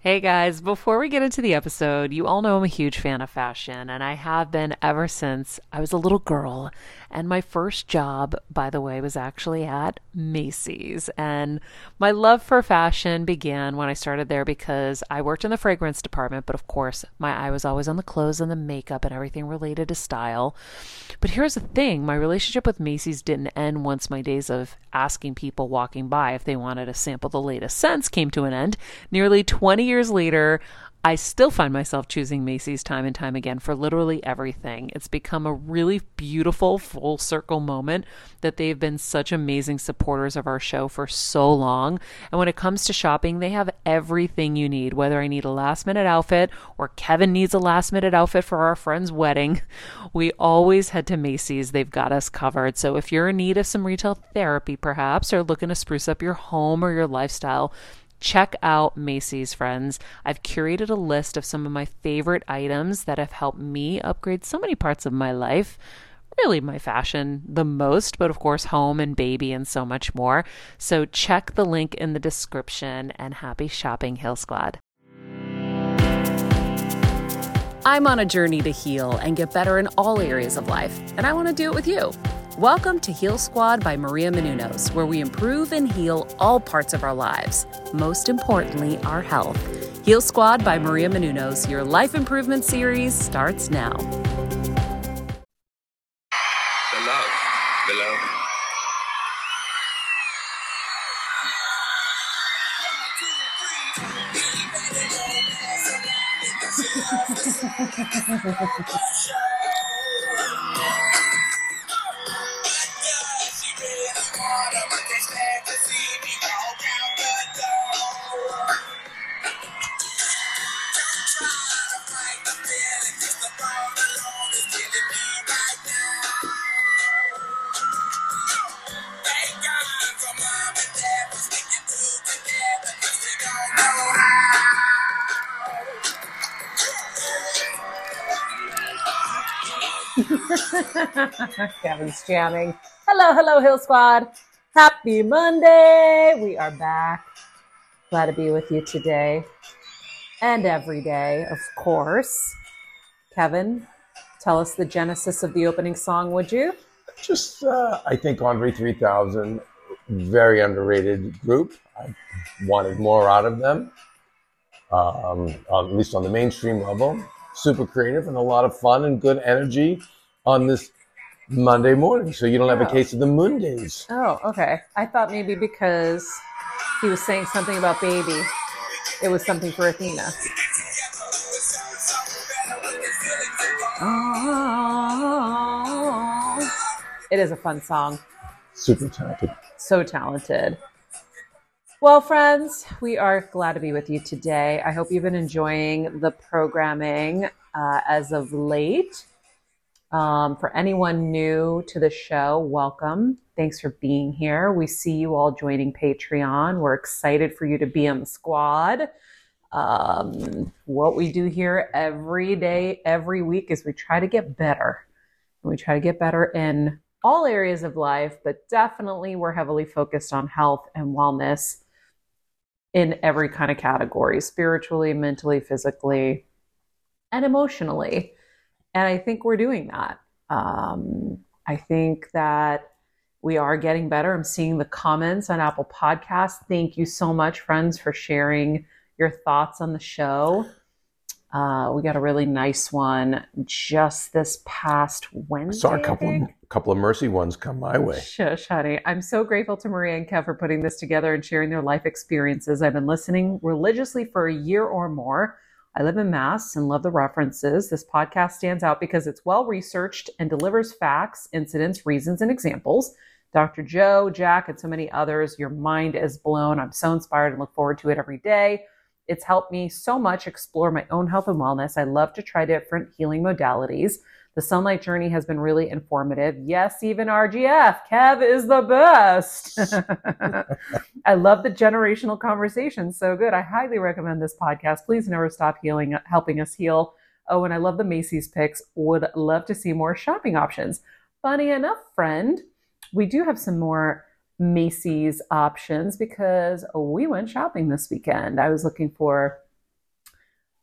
Hey guys, before we get into the episode, you all know I'm a huge fan of fashion, and I have been ever since I was a little girl. And my first job, by the way, was actually at Macy's. And my love for fashion began when I started there because I worked in the fragrance department, but of course, my eye was always on the clothes and the makeup and everything related to style. But here's the thing, my relationship with Macy's didn't end once my days of asking people walking by if they wanted to sample the latest scents came to an end. Nearly 20 years later, I still find myself choosing Macy's time and time again for literally everything. It's become a really beautiful full circle moment that they've been such amazing supporters of our show for so long. And when it comes to shopping, they have everything you need, whether I need a last minute outfit or Kevin needs a last minute outfit for our friend's wedding. We always head to Macy's. They've got us covered. So if you're in need of some retail therapy, perhaps, or looking to spruce up your home or your lifestyle, check out Macy's, friends. I've curated a list of some of my favorite items that have helped me upgrade so many parts of my life. Really, my fashion the most, but of course, home and baby and so much more. So check the link in the description and happy shopping, Heal Squad. I'm on a journey to heal and get better in all areas of life, and I want to do it with you. Welcome to Heal Squad by Maria Menounos, where we improve and heal all parts of our lives, most importantly, our health. Heal Squad by Maria Menounos, your life improvement series starts now. Below. Kevin's jamming. Hello, Hill Squad. Happy Monday. We are back. Glad to be with you today and every day, of course. Kevin, tell us the genesis of the opening song, would you? Just, I think Andre 3000, very underrated group. I wanted more out of them, at least on the mainstream level. Super creative and a lot of fun and good energy on this Monday morning, so you don't have a case of the Mondays. Oh, okay. I thought maybe because he was saying something about baby, it was something for Athena. Oh, it is a fun song. Super talented. So talented. Well, friends, we are glad to be with you today. I hope you've been enjoying the programming as of late. For anyone new to the show, welcome. Thanks for being here. We see you all joining Patreon. We're excited for you to be on the squad. What we do here every day, every week is we try to get better. We try to get better in all areas of life, but definitely we're heavily focused on health and wellness in every kind of category, spiritually, mentally, physically, and emotionally. And I think we're doing that. I think that we are getting better. I'm seeing the comments on Apple Podcasts. Thank you so much, friends, for sharing your thoughts on the show. We got a really nice one just this past Wednesday. I saw a couple of mercy ones come my way. Shush, honey. I'm so grateful to Maria and Kev for putting this together and sharing their life experiences. I've been listening religiously for a year or more. I live in Mass and love the references. This podcast stands out because it's well-researched and delivers facts, incidents, reasons, and examples. Dr. Joe, Jack, and so many others, your mind is blown. I'm so inspired and look forward to it every day. It's helped me so much explore my own health and wellness. I love to try different healing modalities. The Sunlight Journey has been really informative. Yes, even RGF. Kev is the best. I love the generational conversation. So good. I highly recommend this podcast. Please never stop helping us heal. Oh, and I love the Macy's picks. Would love to see more shopping options. Funny enough, friend, we do have some more Macy's options because we went shopping this weekend. I was looking for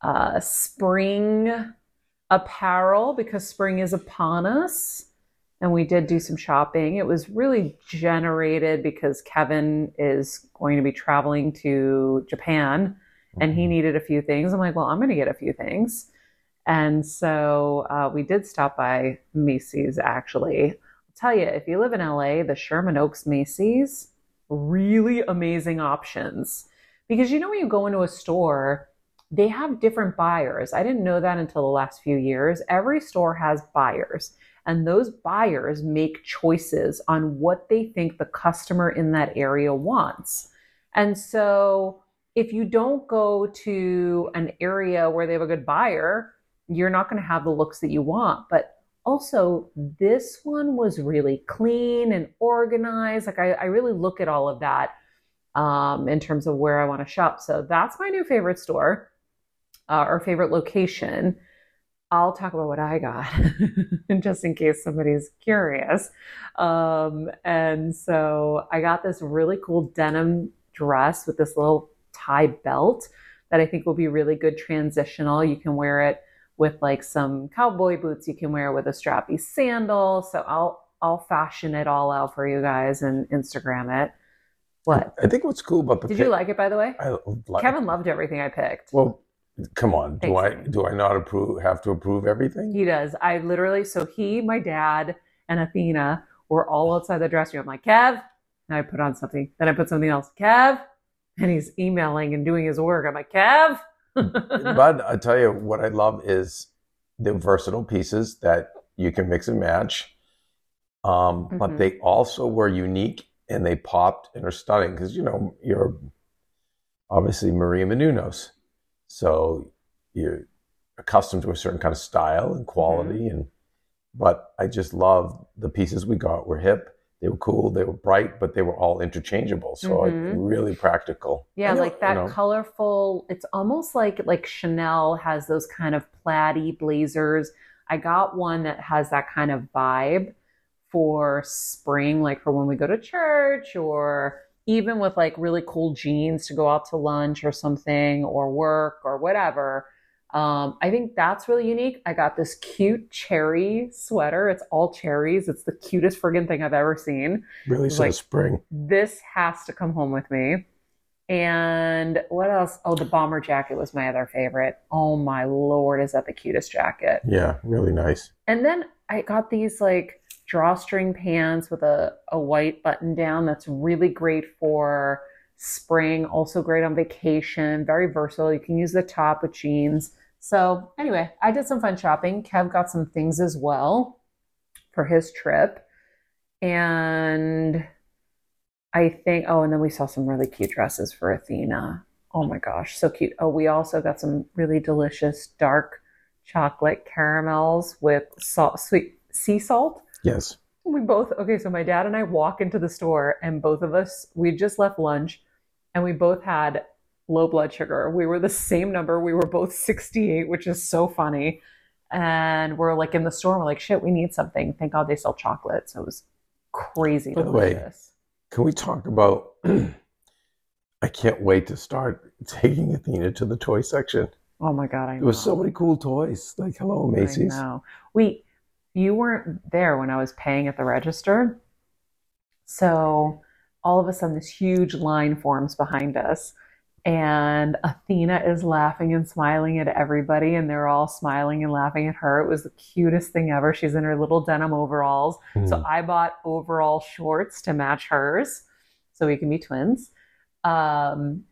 spring apparel because spring is upon us. And we did do some shopping. It was really generated because Kevin is going to be traveling to Japan and he needed a few things. I'm like, well, I'm going to get a few things. And so we did stop by Macy's, actually. I'll tell you, if you live in LA, the Sherman Oaks Macy's, really amazing options. Because you know, when you go into a store, they have different buyers. I didn't know that until the last few years. Every store has buyers, and those buyers make choices on what they think the customer in that area wants. And so if you don't go to an area where they have a good buyer, you're not going to have the looks that you want. But also, this one was really clean and organized. Like I really look at all of that in terms of where I want to shop. So that's my new favorite store or favorite location. I'll talk about what I got just in case somebody's curious. And so I got this really cool denim dress with this little tie belt that I think will be really good transitional. You can wear it with like some cowboy boots. You can wear it with a strappy sandal. So I'll fashion it all out for you guys and Instagram it. What? I think what's cool about the Did you like it, by the way? Kevin it. loved everything I picked. Well, come on. Thanks, Do I not have to approve everything? He does. I literally, so he, my dad, and Athena were all outside the dressing room. I'm like, Kev. And I put on something. Then I put something else. Kev. And he's emailing and doing his work. I'm like, Kev. But I tell you what I love is the versatile pieces that you can mix and match. But they also were unique and they popped and are stunning because, you know, you're obviously Maria Menounos. So you're accustomed to a certain kind of style and quality. But I just love the pieces we got were hip. They were cool, they were bright, but they were all interchangeable. So really practical. Yeah, like that colorful, it's almost like Chanel has those kind of plaid-y blazers. I got one that has that kind of vibe for spring, like for when we go to church or even with like really cool jeans to go out to lunch or something or work or whatever. I think that's really unique. I got this cute cherry sweater. It's all cherries. It's the cutest friggin' thing I've ever seen. Really says like, spring. This has to come home with me. And what else? Oh, the bomber jacket was my other favorite. Oh my Lord, is that the cutest jacket? Yeah, really nice. And then I got these like drawstring pants with a white button down. That's really great for spring. Also great on vacation. Very versatile. You can use the top with jeans. So anyway, I did some fun shopping. Kev got some things as well for his trip. And I think, and then we saw some really cute dresses for Athena. Oh my gosh, so cute. Oh, we also got some really delicious dark chocolate caramels with sweet sea salt. Yes. So my dad and I walk into the store and both of us, we just left lunch and we both had low blood sugar. We were the same number. We were both 68, which is so funny. And we're like in the store, we're like, shit, we need something. Thank God they sell chocolate. So it was crazy delicious. By the way, can we talk about, I can't wait to start taking Athena to the toy section. Oh my God, I know. There was so many cool toys. Like, hello, Macy's. I know. You weren't there when I was paying at the register. So all of a sudden this huge line forms behind us. And Athena is laughing and smiling at everybody, and they're all smiling and laughing at her. It was the cutest thing ever. She's in her little denim overalls. So I bought overall shorts to match hers so we can be twins. And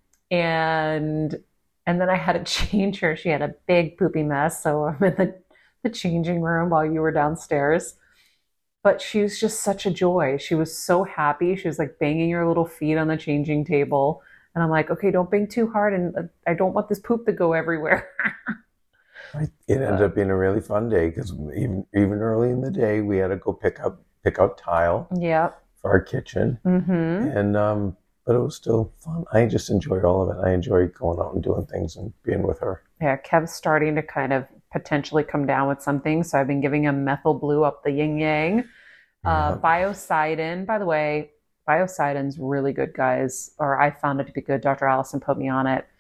then I had to change her. She had a big poopy mess. So I'm in the changing room while you were downstairs. But she was just such a joy. She was so happy. She was like banging her little feet on the changing table. And I'm like, okay, don't bang too hard. And I don't want this poop to go everywhere. It ended up being a really fun day because even early in the day, we had to go pick out tile for our kitchen. And but it was still fun. I just enjoyed all of it. I enjoyed going out and doing things and being with her. Yeah, Kev's starting to kind of potentially come down with something. So I've been giving him methyl blue up the yin yang. Biocidin, by the way, Biocidin's really good, guys. Or I found it to be good. Dr. Allison put me on it.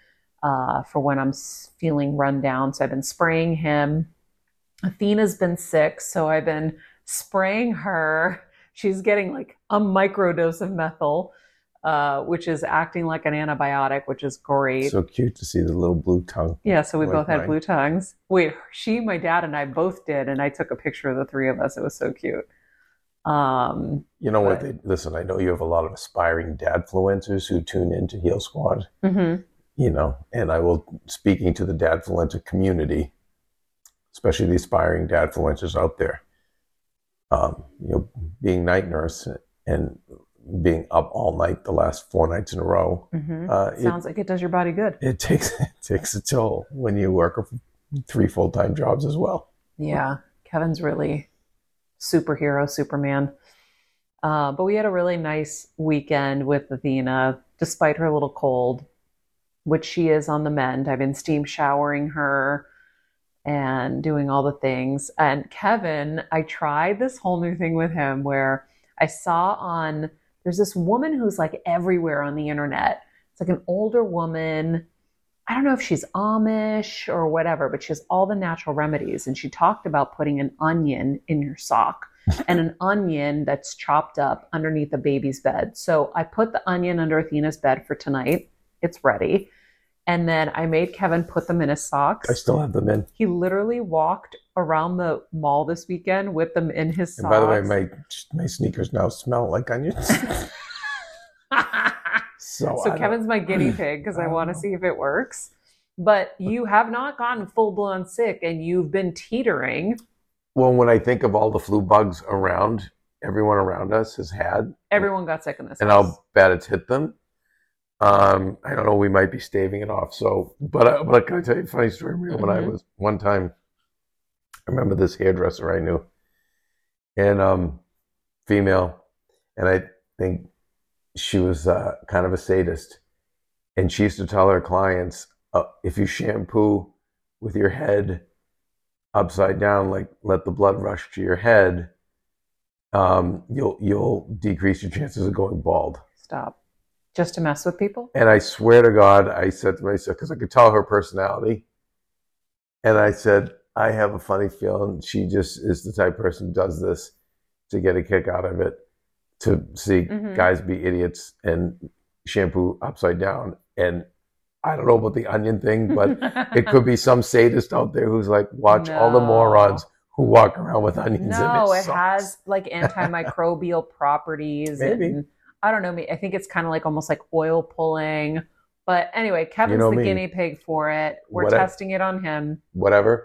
for when I'm feeling run down. So I've been spraying him. Athena's been sick, so I've been spraying her. She's getting like a microdose of methyl, which is acting like an antibiotic, which is great. So cute to see the little blue tongue. Yeah, so we like both had mine. blue tongues. Wait, my dad, and I both did, and I took a picture of the three of us. It was so cute. You know what? Listen, I know you have a lot of aspiring dadfluencers who tune into Heal Squad. Mm-hmm. You know, and I will, speaking to the dadfluencer community, especially the aspiring dadfluencers out there, you know, being night nurse and being up all night the last 4 nights in a row. Mm-hmm. Sounds like it does your body good. It takes a toll when you work 3 full-time jobs as well. Yeah, Kevin's really superhero, Superman. But we had a really nice weekend with Athena, despite her little cold, which she is on the mend. I've been steam showering her and doing all the things. And Kevin, I tried this whole new thing with him where I saw there's this woman who's like everywhere on the internet. It's like an older woman. I don't know if she's Amish or whatever, but she has all the natural remedies. And she talked about putting an onion in your sock and an onion that's chopped up underneath the baby's bed. So I put the onion under Athena's bed for tonight. It's ready. And then I made Kevin put them in his socks. I still have them in. He literally walked around the mall this weekend with them in his socks. And by the way, my sneakers now smell like onions. So Kevin's my guinea pig because I want to see if it works. But you have not gotten full-blown sick and you've been teetering. Well, when I think of all the flu bugs around, everyone around us has had. Everyone got sick in this and house. how bad it's hit them. I don't know, we might be staving it off. So, but can I tell you a funny story? When I was, one time, I remember this hairdresser I knew, and female, and I think she was kind of a sadist. And she used to tell her clients, if you shampoo with your head upside down, like let the blood rush to your head, you'll decrease your chances of going bald. Stop. Just to mess with people? And I swear to God, I said to myself, because I could tell her personality, and I said, I have a funny feeling she just is the type of person who does this to get a kick out of it, to see guys be idiots and shampoo upside down. And I don't know about the onion thing, but it could be some sadist out there who's like, watch all the morons who walk around with onions in their socks. No, it has like antimicrobial properties. Maybe. And, I don't know. I think it's kind of like almost like oil pulling. But anyway, Kevin's the guinea pig for it. We're testing it on him. Whatever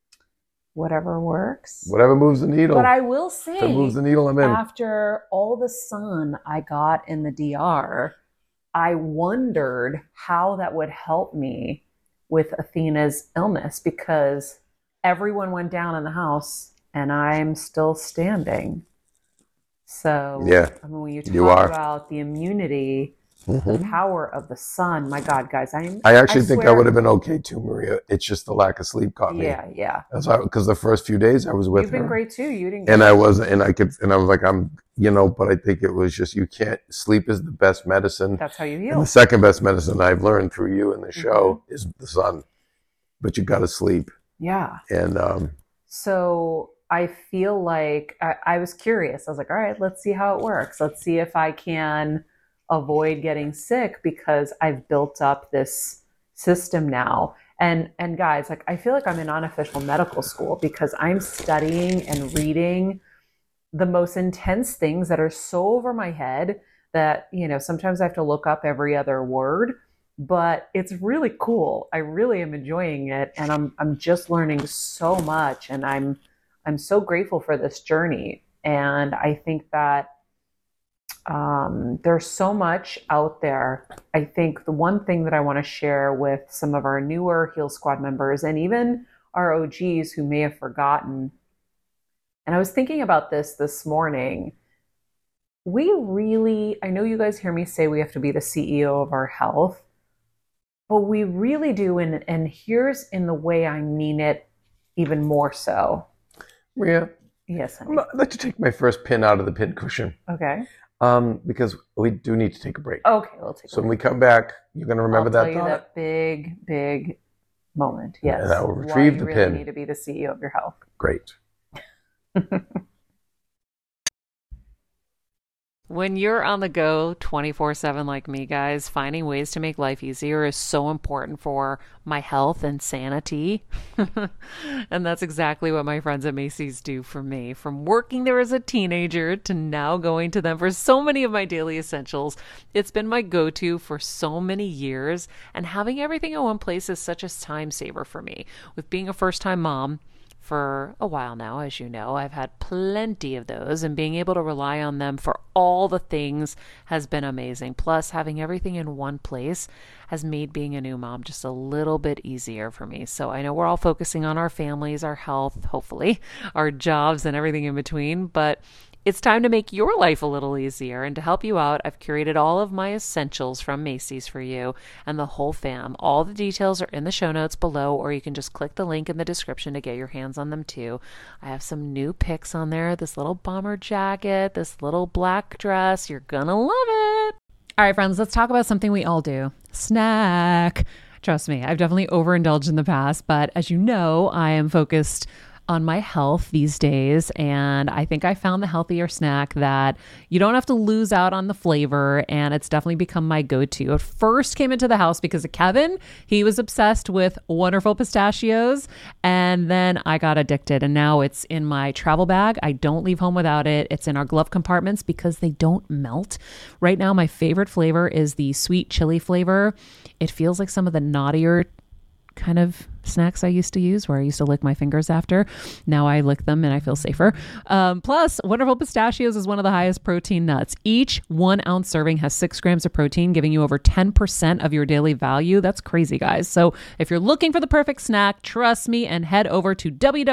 works. Whatever moves the needle. But I will say, if it moves the needle, I'm in. After all the sun I got in the DR, I wondered how that would help me with Athena's illness, because everyone went down in the house and I'm still standing. So, yeah, I mean, when you talk about the immunity, the power of the sun, my God, guys, I actually think I would have been okay too, Maria. It's just the lack of sleep caught me. Yeah. Because the first few days I was with her. You've been great too. You didn't. And I was like, but I think it was just, sleep is the best medicine. That's how you heal. And the second best medicine I've learned through you in the show is the sun. But you got to sleep. Yeah. And so I feel like I was curious. I was like, all right, let's see how it works. Let's see if I can avoid getting sick, because I've built up this system now. And guys, like, I feel like I'm in unofficial medical school, because I'm studying and reading the most intense things that are so over my head that, sometimes I have to look up every other word, but it's really cool. I really am enjoying it. And I'm just learning so much, and I'm so grateful for this journey. And I think that there's so much out there. I think the one thing that I want to share with some of our newer Heal Squad members, and even our OGs who may have forgotten, and I was thinking about this morning, I know you guys hear me say we have to be the CEO of our health, but we really do. And here's in the way I mean it even more so. Maria, yes, honey. I'd like to take my first pin out of the pin cushion. Okay. Because we do need to take a break. Okay, we'll take a So when break. we come back, you're going to remember I'll that tell you thought? that big moment. Yes. And I will Why retrieve you the really pin. need to be the CEO of your health. Great. When you're on the go 24/7 like me, guys, finding ways to make life easier is so important for my health and sanity. And that's exactly what my friends at Macy's do for me. From working there as a teenager to now going to them for so many of my daily essentials, it's been my go-to for so many years. And having everything in one place is such a time saver for me. With being a first-time mom, for a while now, as you know, I've had plenty of those, and being able to rely on them for all the things has been amazing. Plus, having everything in one place has made being a new mom just a little bit easier for me. So I know we're all focusing on our families, our health, hopefully, our jobs, and everything in between, but it's time to make your life a little easier. And to help you out, I've curated all of my essentials from Macy's for you and the whole fam. All the details are in the show notes below, or you can just click the link in the description to get your hands on them too. I have some new picks on there. This little bomber jacket, this little black dress. You're gonna love it. All right, friends, let's talk about something we all do. Snack. Trust me, I've definitely overindulged in the past, but as you know, I am focused on my health these days, and I think I found the healthier snack that you don't have to lose out on the flavor, and it's definitely become my go-to. It first came into the house because of Kevin. He was obsessed with Wonderful Pistachios, and then I got addicted, and now it's in my travel bag. I don't leave home without it. It's in our glove compartments because they don't melt. Right now, my favorite flavor is the sweet chili flavor. It feels like some of the naughtier kind of snacks I used to use, where I used to lick my fingers after. Now I lick them and I feel safer. Plus, Wonderful Pistachios is one of the highest protein nuts. Each 1 ounce serving has 6 grams of protein, giving you over 10% of your daily value. That's crazy, guys. So if you're looking for the perfect snack, trust me and head over to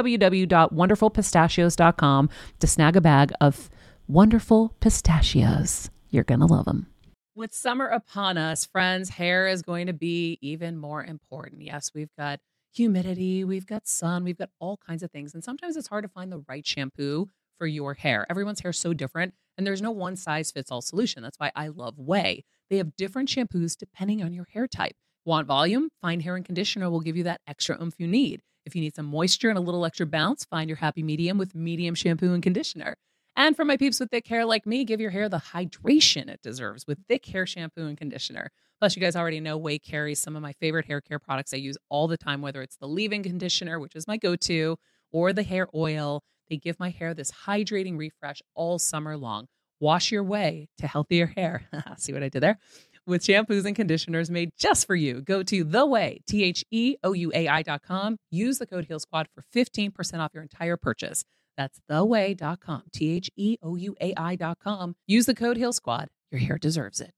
www.wonderfulpistachios.com to snag a bag of Wonderful Pistachios. You're going to love them. With summer upon us, friends, hair is going to be even more important. Yes, we've got humidity, we've got sun, we've got all kinds of things. And sometimes it's hard to find the right shampoo for your hair. Everyone's hair is so different, and there's no one size fits all solution. That's why I love Way. They have different shampoos depending on your hair type. Want volume? Fine Hair and Conditioner will give you that extra oomph you need. If you need some moisture and a little extra bounce, find your happy medium with Medium Shampoo and Conditioner. And for my peeps with thick hair like me, give your hair the hydration it deserves with Thick Hair Shampoo and Conditioner. Plus, you guys already know Way carries some of my favorite hair care products I use all the time, whether it's the leave-in conditioner, which is my go-to, or the hair oil. They give my hair this hydrating refresh all summer long. Wash your way to healthier hair. See what I did there? With shampoos and conditioners made just for you. Go to TheOuai, TheOuai.com. Use the code HealSquad for 15% off your entire purchase. That's theouai.com, TheOuai.com. Use the code HealSquad. Your hair deserves it.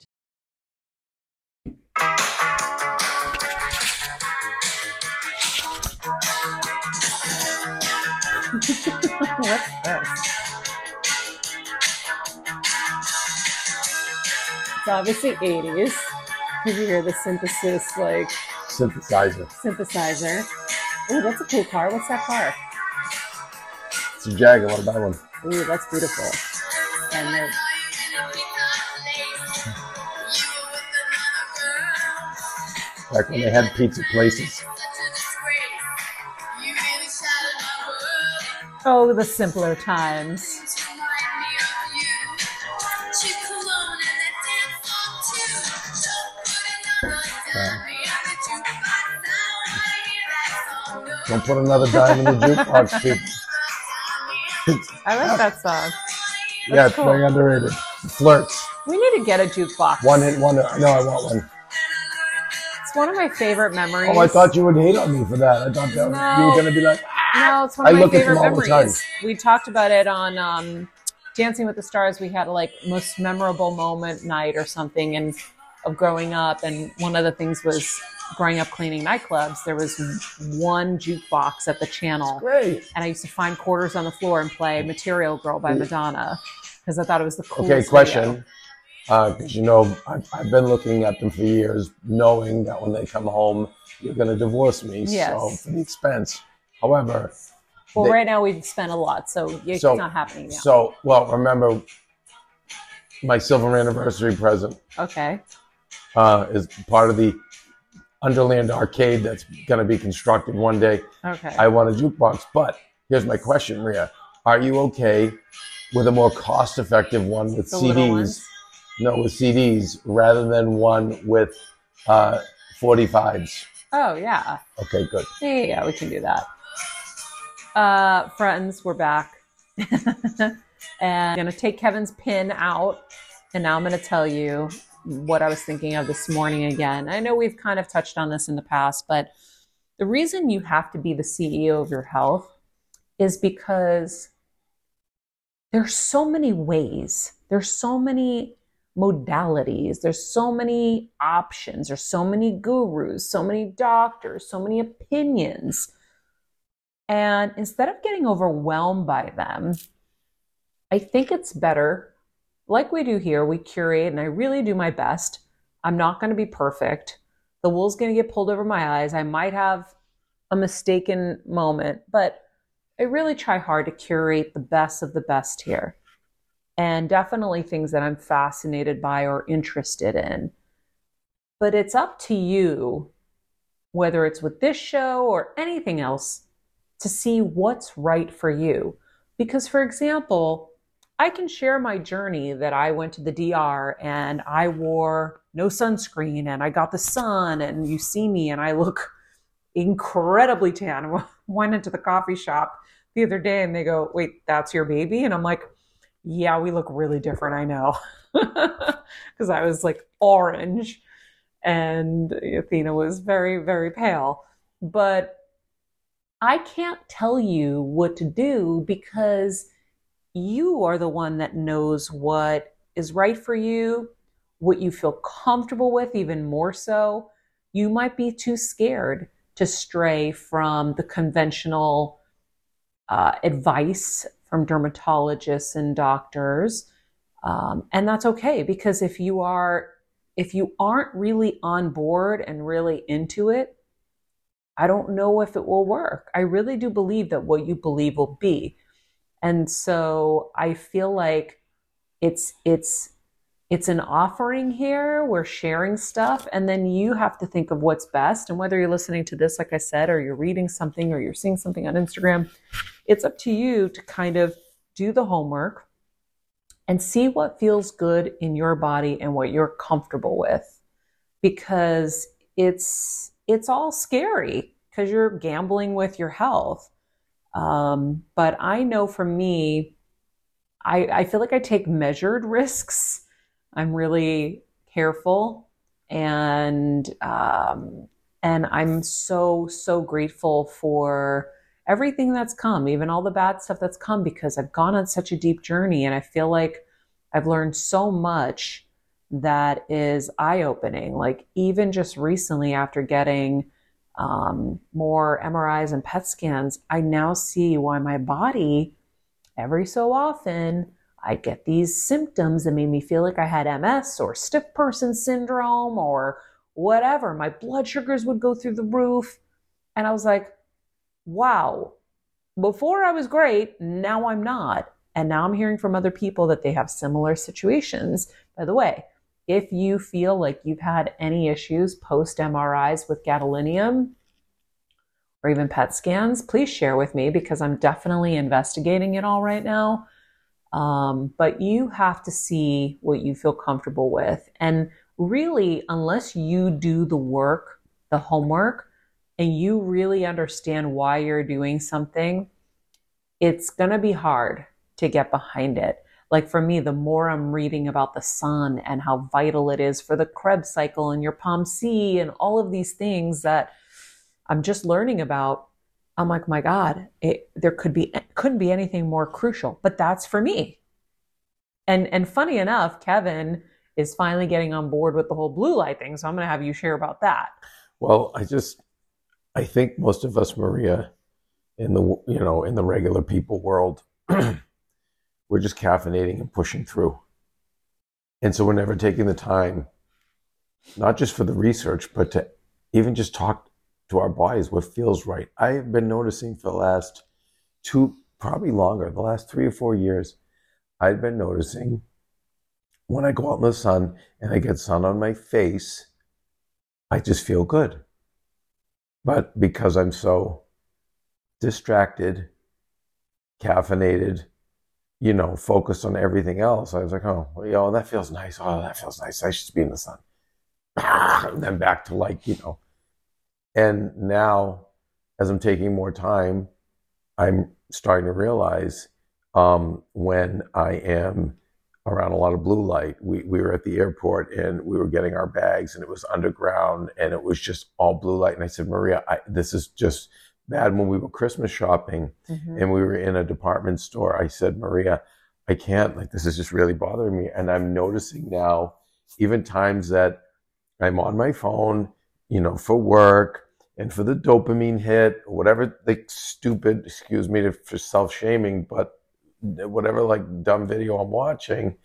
What's this? It's obviously 80s. Did you hear the synthesizer? Oh, that's a cool car. What's that car? It's a Jaguar. I want to buy one. Ooh, that's beautiful. And Back when they had pizza places. oh, the simpler times. Don't put another dime in the jukebox, people. I like that song. Yeah, it's cool. very underrated. Flirts. We need to get a jukebox. One hit wonder. No, I want one. It's one of my favorite memories. Oh, I thought you would hate on me for that. I thought that you were going to be like, no, it's one of I my look at favorite them all the time. memories. We talked about it on Dancing with the Stars. We had a most memorable moment night or something, and of growing up. And one of the things was growing up cleaning nightclubs. There was one jukebox at the channel, great. and I used to find quarters on the floor and play "Material Girl" by Madonna because I thought it was the coolest. Okay, question. Because you know, I've been looking at them for years, knowing that when they come home, you're going to divorce me. Yes. So for the expense. However, right now we've spent a lot, so it's not happening now. So, well, remember, my silver anniversary present. Okay. Is part of the Underland arcade that's going to be constructed one day. Okay. I want a jukebox, but here's my question, Maria. Are you okay with a more cost-effective one with The little ones? CDs? No, with CDs rather than one with 45s. Oh, yeah. Okay, good. Yeah, we can do that. Friends, we're back. And I'm going to take Kevin's pin out, and now I'm going to tell you what I was thinking of this morning again. I know we've kind of touched on this in the past, but the reason you have to be the CEO of your health is because there's so many ways, there's so many modalities, there's so many options, there's so many gurus, so many doctors, so many opinions. And instead of getting overwhelmed by them, I think it's better, like we do here, we curate, and I really do my best. I'm not going to be perfect. The wool's going to get pulled over my eyes. I might have a mistaken moment, but I really try hard to curate the best of the best here. And definitely things that I'm fascinated by or interested in. But it's up to you, whether it's with this show or anything else, to see what's right for you. Because, for example, I can share my journey that I went to the DR and I wore no sunscreen and I got the sun and you see me and I look incredibly tan. I went into the coffee shop the other day and they go, "Wait, that's your baby?" And I'm like, "Yeah, we look really different, I know." Because I was like orange and Athena was very, very pale. But I can't tell you what to do because you are the one that knows what is right for you, what you feel comfortable with, even more so. You might be too scared to stray from the conventional advice from dermatologists and doctors. And that's okay, because if you aren't really on board and really into it, I don't know if it will work. I really do believe that what you believe will be. And so I feel like it's an offering here. We're sharing stuff, and then you have to think of what's best. And whether you're listening to this, like I said, or you're reading something or you're seeing something on Instagram, it's up to you to kind of do the homework and see what feels good in your body and what you're comfortable with. Because it's all scary because you're gambling with your health. But I know for me, I feel like I take measured risks. I'm really careful, and I'm so grateful for everything that's come, even all the bad stuff that's come, because I've gone on such a deep journey, and I feel like I've learned so much that is eye-opening. Like even just recently, after getting more MRIs and PET scans, I now see why my body, every so often, I get these symptoms that made me feel like I had MS or stiff person syndrome or whatever. My blood sugars would go through the roof. And I was like, wow, before I was great, now I'm not. And now I'm hearing from other people that they have similar situations. By the way, if you feel like you've had any issues post MRIs with gadolinium or even PET scans, please share with me, because I'm definitely investigating it all right now. But you have to see what you feel comfortable with. And really, unless you do the work, the homework, and you really understand why you're doing something, it's going to be hard to get behind it. Like for me, the more I'm reading about the sun and how vital it is for the Krebs cycle and your POMC and all of these things that I'm just learning about, I'm like, my God, there couldn't be anything more crucial, but that's for me. And funny enough, Kevin is finally getting on board with the whole blue light thing. So I'm going to have you share about that. Well, I think most of us, Maria, in the regular people world, we're just caffeinating and pushing through. And so we're never taking the time, not just for the research, but to even just talk to our bodies what feels right. I have been noticing for the last probably longer, the last 3 or 4 years, I've been noticing when I go out in the sun and I get sun on my face, I just feel good. But because I'm so distracted, caffeinated, focused on everything else, I was like, oh, well, that feels nice. Oh, that feels nice. I should be in the sun. And then back to and now as I'm taking more time, I'm starting to realize when I am around a lot of blue light. We were at the airport and we were getting our bags and it was underground and it was just all blue light. And I said, Maria, this is just bad. When we were Christmas shopping and we were in a department store, I said, Maria, I can't, this is just really bothering me. And I'm noticing now, even times that I'm on my phone, for work and for the dopamine hit, or whatever the stupid, excuse me for self-shaming, but whatever dumb video I'm watching,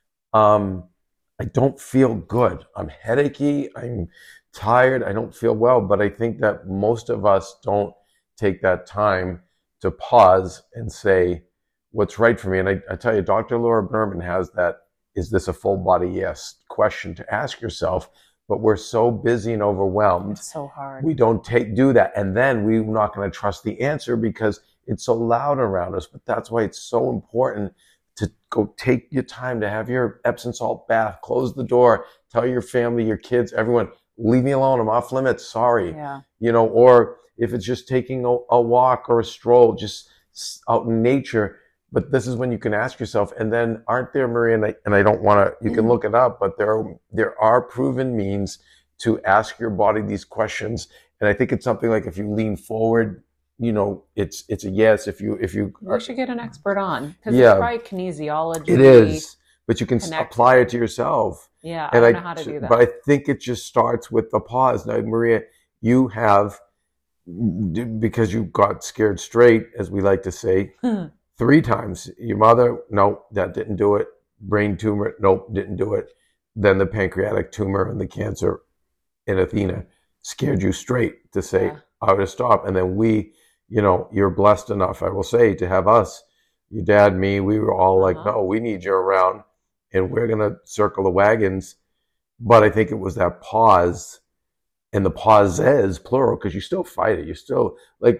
I don't feel good. I'm headachy. I'm tired. I don't feel well. But I think that most of us don't take that time to pause and say, what's right for me? And I tell you, Dr. Laura Berman has that, is this a full body yes question to ask yourself. But we're so busy and overwhelmed. It's so hard. We don't do that. And then we're not going to trust the answer because it's so loud around us. But that's why it's so important to go take your time to have your Epsom salt bath, close the door, tell your family, your kids, everyone, leave me alone. I'm off limits. Sorry. Yeah. Or if it's just taking a walk or a stroll, just out in nature. But this is when you can ask yourself, and then aren't there, Maria, and I don't want to, you can look it up, but there are proven means to ask your body these questions. And I think it's something like if you lean forward, it's a yes. If you we should get an expert on, because it's probably kinesiology. It is, but you can apply it to yourself. Yeah, I don't know how to do that. But I think it just starts with the pause. Now, Maria, you have, because you got scared straight, as we like to say, 3 times. Your mother, no, that didn't do it. Brain tumor, nope, didn't do it. Then the pancreatic tumor and the cancer in Athena scared you straight to say, I would stop. And then we, you're blessed enough, I will say, to have us, your dad, me, we were all like, no, we need you around and we're going to circle the wagons. But I think it was that pause, and the pauses, plural, because you still fight it. You're still,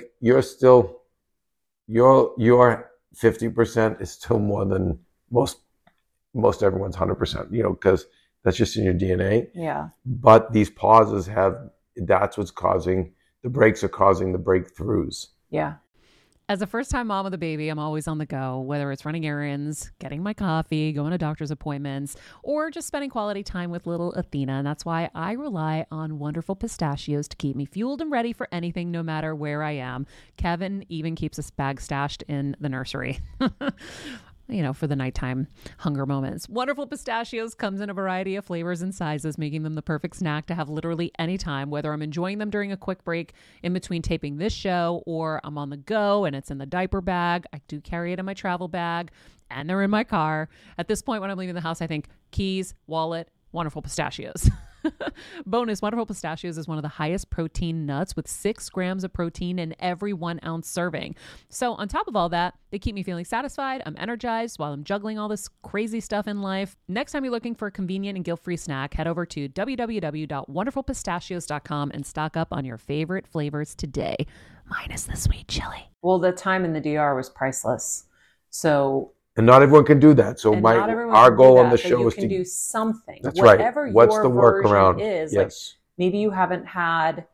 your 50% is still more than most everyone's 100%, because that's just in your DNA. Yeah. But these pauses that's what's causing, the breaks are causing the breakthroughs. Yeah. As a first-time mom with a baby, I'm always on the go, whether it's running errands, getting my coffee, going to doctor's appointments, or just spending quality time with little Athena. And that's why I rely on Wonderful Pistachios to keep me fueled and ready for anything, no matter where I am. Kevin even keeps a bag stashed in the nursery. For the nighttime hunger moments. Wonderful Pistachios comes in a variety of flavors and sizes, making them the perfect snack to have literally any time, whether I'm enjoying them during a quick break in between taping this show, or I'm on the go and it's in the diaper bag. I do carry it in my travel bag, and they're in my car. At this point, when I'm leaving the house, I think keys, wallet, Wonderful Pistachios. Bonus, Wonderful Pistachios is one of the highest protein nuts with 6 grams of protein in every 1 ounce serving. So on top of all that, they keep me feeling satisfied. I'm energized while I'm juggling all this crazy stuff in life. Next time you're looking for a convenient and guilt-free snack, head over to www.wonderfulpistachios.com and stock up on your favorite flavors today, minus the sweet chili. Well, the time in the DR was priceless. So... And not everyone can do that. So our goal on the show is to do something. That's whatever right. What's your the workaround? Is, yes. Maybe you haven't had,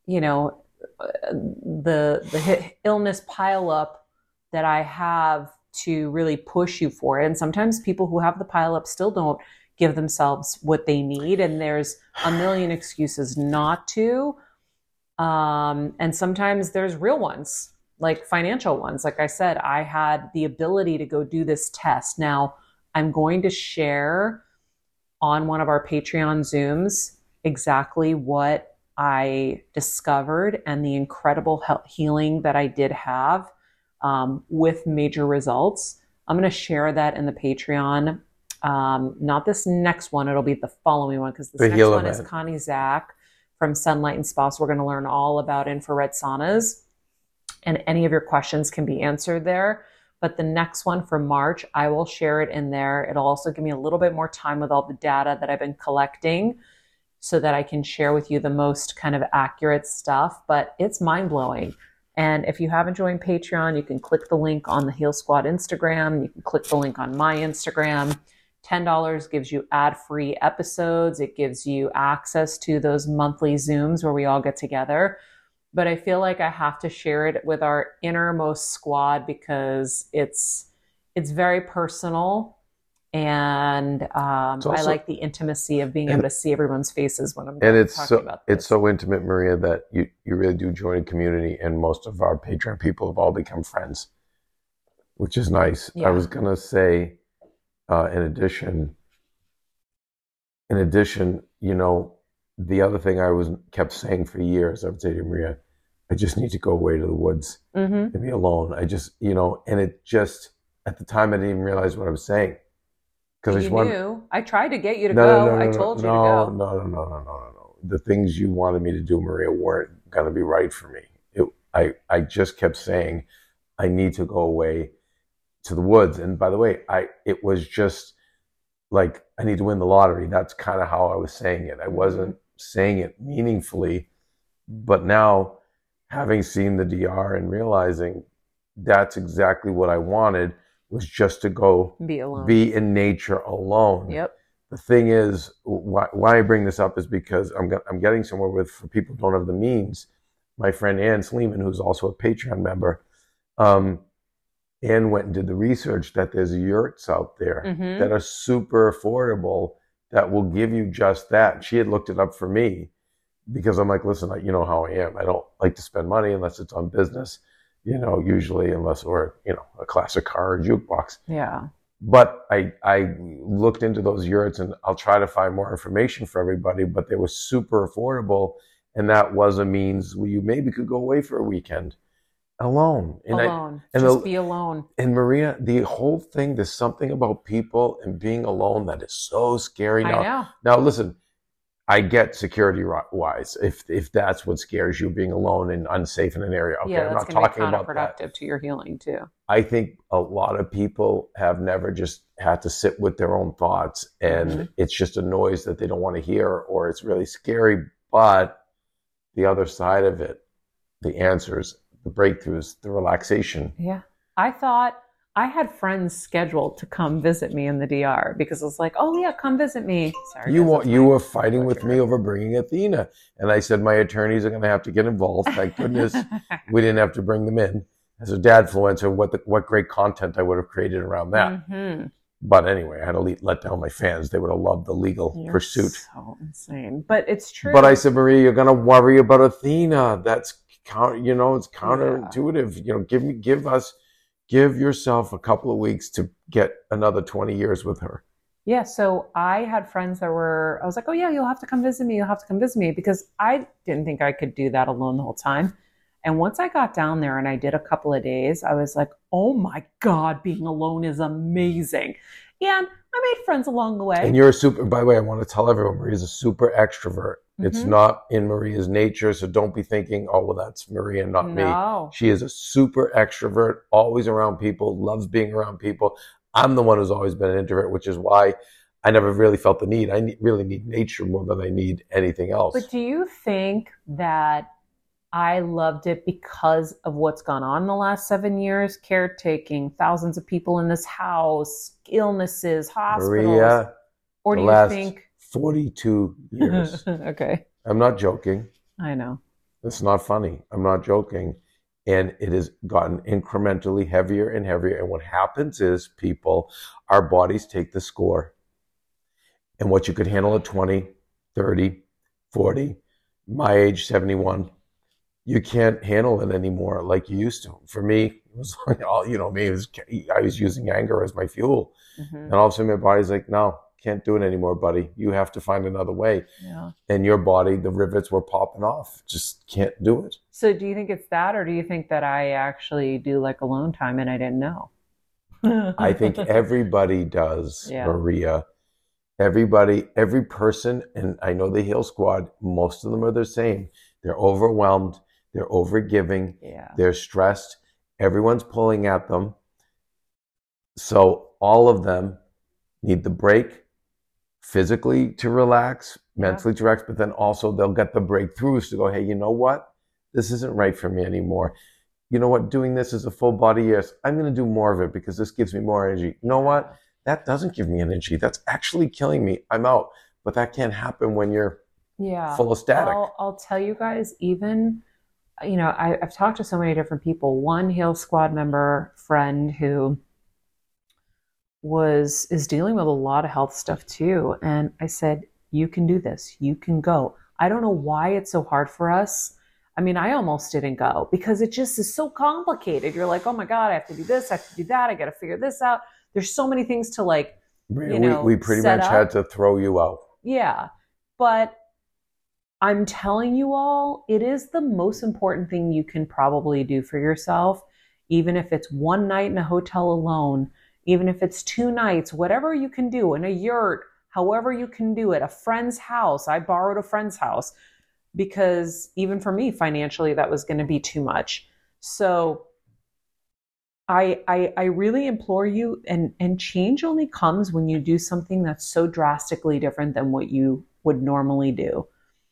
the illness pile up that I have to really push you for it. And sometimes people who have the pile up still don't give themselves what they need, and there's a million excuses not to. And sometimes there's real ones, like financial ones. Like I said, I had the ability to go do this test. Now, I'm going to share on one of our Patreon Zooms exactly what I discovered and the incredible healing that I did have with major results. I'm going to share that in the Patreon. Not this next one. It'll be the following one, because this next one is Connie Zach from Sunlight and Spa. So we're going to learn all about infrared saunas, and any of your questions can be answered there. But the next one for March, I will share it in there. It'll also give me a little bit more time with all the data that I've been collecting so that I can share with you the most kind of accurate stuff. But it's mind-blowing. And if you haven't joined Patreon, you can click the link on the Heal Squad Instagram. You can click the link on my Instagram. $10 gives you ad-free episodes. It gives you access to those monthly Zooms where we all get together. But I feel like I have to share it with our innermost squad because it's very personal. And also, I like the intimacy of being able to see everyone's faces when I'm talking about this. It's so intimate, Maria, that you really do join a community, and most of our Patreon people have all become friends, which is nice. Yeah. I was going to say, in addition, you know, the other thing I kept saying for years, I would say to Maria, I just need to go away to the woods and be alone. I just, you know, and it just, at the time I didn't even realize what I was saying. Because you knew. I tried to get you to go. I told you to go. No. The things you wanted me to do, Maria, weren't going to be right for me. I just kept saying, I need to go away to the woods. And by the way, it was just like, I need to win the lottery. That's kind of how I was saying it. I wasn't saying it meaningfully. But now, having seen the DR and realizing that's exactly what I wanted, was just to go be alone, be in nature alone. Yep. The thing is, why I bring this up is because I'm getting somewhere with, for people who don't have the means, my friend Ann Sleeman, who's also a Patreon member, Ann went and did the research that there's yurts out there that are super affordable that will give you just that. She had looked it up for me because I'm like, listen, you know how I am. I don't like to spend money unless it's on business. You know, usually unless we're, you know, a classic car or jukebox. Yeah. But I looked into those yurts, and I'll try to find more information for everybody, but they were super affordable. And that was a means where you maybe could go away for a weekend alone. And just be alone. And Maria, the whole thing, there's something about people and being alone that is so scary. I know. Now listen, I get security-wise, if that's what scares you, being alone and unsafe in an area. Okay, yeah, I'm not talking about that. Counterproductive to your healing too. I think a lot of people have never just had to sit with their own thoughts, and it's just a noise that they don't want to hear, or it's really scary. But the other side of it, the answers, the breakthroughs, the relaxation. Yeah, I thought I had friends scheduled to come visit me in the DR because I was like, oh yeah, come visit me. Sorry, you were fighting with me over bringing Athena. And I said, my attorneys are going to have to get involved. Thank goodness we didn't have to bring them in. As a dadfluencer, what great content I would have created around that. But anyway, I had to let down my fans. They would have loved the legal pursuit. So insane. But it's true. But I said, Maria, you're going to worry about Athena. That's, it's counterintuitive. You know, give yourself a couple of weeks to get another 20 years with her. Yeah. So I had friends I was like, oh yeah, you'll have to come visit me. You'll have to come visit me, because I didn't think I could do that alone the whole time. And once I got down there and I did a couple of days, I was like, oh my God, being alone is amazing. And I made friends along the way. And by the way, I want to tell everyone, Maria's a super extrovert. It's not in Maria's nature, so don't be thinking, oh, well, that's Maria, not me. She is a super extrovert, always around people, loves being around people. I'm the one who's always been an introvert, which is why I never really felt the need. I really need nature more than I need anything else. But do you think that I loved it because of what's gone on in the last 7 years? Caretaking, thousands of people in this house, illnesses, hospitals. Maria, or do you think 42 years. Okay. I'm not joking. I know. It's not funny. I'm not joking. And it has gotten incrementally heavier and heavier. And what happens is, people, our bodies take the score. And what you could handle at 20, 30, 40, my age, 71, you can't handle it anymore like you used to. For me, it was like, I was using anger as my fuel. And all of a sudden my body's like, no, can't do it anymore, buddy. You have to find another way. Yeah. And your body, the rivets were popping off. Just can't do it. So do you think it's that, or do you think that I actually do like alone time and I didn't know? I think everybody does, Maria. Every person, and I know the Heal Squad, most of them are the same. They're overwhelmed. They're overgiving. Yeah. They're stressed. Everyone's pulling at them. So all of them need the break physically to relax, mentally to relax, but then also they'll get the breakthroughs to go, hey, you know what? This isn't right for me anymore. You know what? Doing this is a full body, yes. I'm going to do more of it because this gives me more energy. You know what? That doesn't give me energy. That's actually killing me. I'm out. But that can't happen when you're full of static. I'll tell you guys, even, I've talked to so many different people. One Heal Squad member friend who is dealing with a lot of health stuff too. And I said, you can do this. You can go. I don't know why it's so hard for us. I mean, I almost didn't go because it just is so complicated. You're like, oh my God, I have to do this. I have to do that. I got to figure this out. There's so many things to we pretty much had to throw you out. Yeah. But I'm telling you all, it is the most important thing you can probably do for yourself, even if it's one night in a hotel alone, even if it's 2 nights, whatever you can do in a yurt, however you can do it, a friend's house. I borrowed a friend's house because even for me, financially, that was going to be too much. So I really implore you, and change only comes when you do something that's so drastically different than what you would normally do.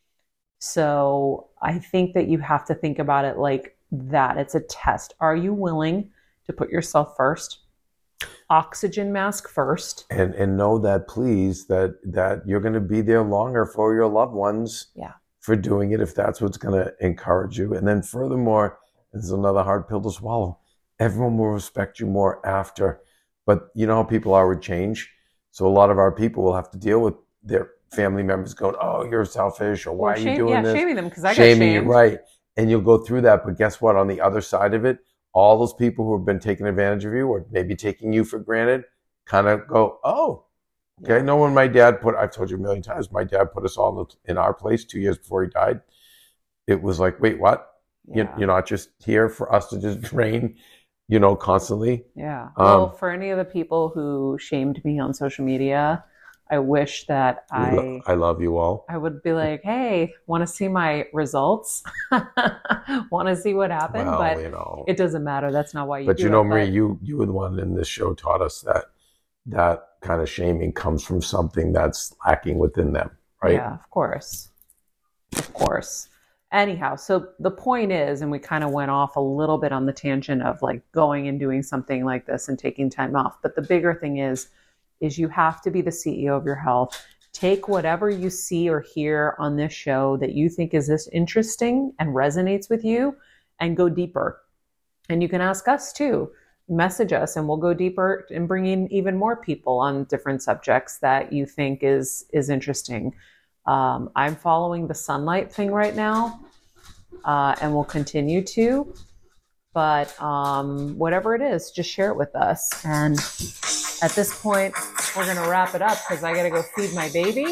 So I think that you have to think about it like that. It's a test. Are you willing to put yourself first? Oxygen mask first. And know that, please, that you're going to be there longer for your loved ones for doing it if that's what's going to encourage you. And then furthermore, this is another hard pill to swallow. Everyone will respect you more after. But you know how people are with change. So a lot of our people will have to deal with their family members going, oh, you're selfish, or why are you doing this? Shaming them because I got shamed. Right. And you'll go through that. But guess what? On the other side of it, all those people who have been taking advantage of you or maybe taking you for granted kind of go, oh, okay. No, when my dad I've told you a million times, my dad put us all in our place 2 years before he died. It was like, wait, what? Yeah. You're not just here for us to just drain, constantly. Yeah. Well, for any of the people who shamed me on social media, I wish that I love you all. I would be like, hey, want to see my results? Want to see what happened? Well, but it doesn't matter. That's not why you do it. But Marie, you were the one in this show taught us that kind of shaming comes from something that's lacking within them, right? Yeah, of course. Of course. Anyhow, so the point is, and we kind of went off a little bit on the tangent of like going and doing something like this and taking time off. But the bigger thing is you have to be the CEO of your health. Take whatever you see or hear on this show that you think is this interesting and resonates with you and go deeper. And you can ask us too. Message us and we'll go deeper and bring in even more people on different subjects that you think is interesting. I'm following the sunlight thing right now and will continue to. But whatever it is, just share it with us. And at this point, we're going to wrap it up because I got to go feed my baby.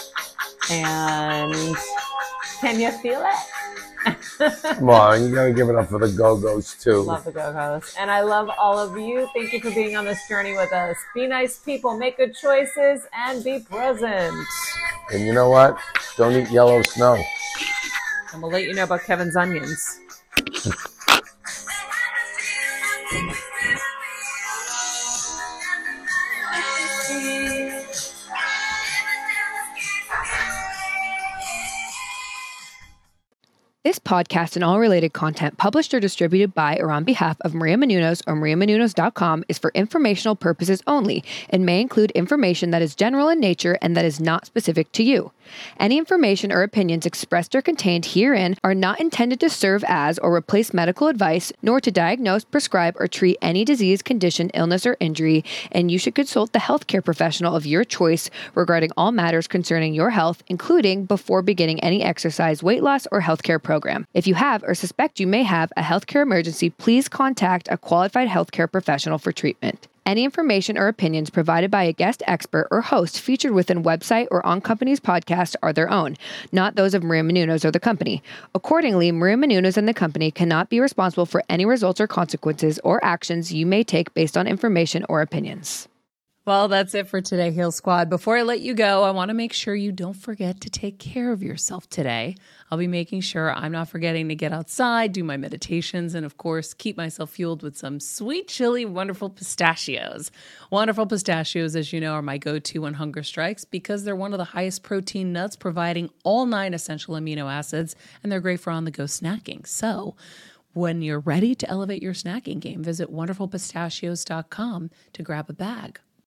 And can you feel it? Come on, you got to give it up for the Go-Go's too. Love the Go-Go's. And I love all of you. Thank you for being on this journey with us. Be nice people, make good choices, and be present. And you know what? Don't eat yellow snow. And we'll let you know about Kevin's onions. This podcast and all related content published or distributed by or on behalf of Maria Menounos or mariamenounos.com is for informational purposes only and may include information that is general in nature and that is not specific to you. Any information or opinions expressed or contained herein are not intended to serve as or replace medical advice, nor to diagnose, prescribe, or treat any disease, condition, illness, or injury, and you should consult the healthcare professional of your choice regarding all matters concerning your health, including before beginning any exercise, weight loss, or healthcare program. If you have or suspect you may have a healthcare emergency, please contact a qualified healthcare professional for treatment. Any information or opinions provided by a guest expert or host featured within website or on company's podcast are their own, not those of Maria Menounos or the company. Accordingly, Maria Menounos and the company cannot be responsible for any results or consequences or actions you may take based on information or opinions. Well, that's it for today, Heal Squad. Before I let you go, I want to make sure you don't forget to take care of yourself today. I'll be making sure I'm not forgetting to get outside, do my meditations, and of course, keep myself fueled with some sweet, chili, wonderful pistachios. Wonderful pistachios, as you know, are my go-to when hunger strikes because they're one of the highest protein nuts, providing all 9 essential amino acids, and they're great for on-the-go snacking. So, when you're ready to elevate your snacking game, visit wonderfulpistachios.com to grab a bag.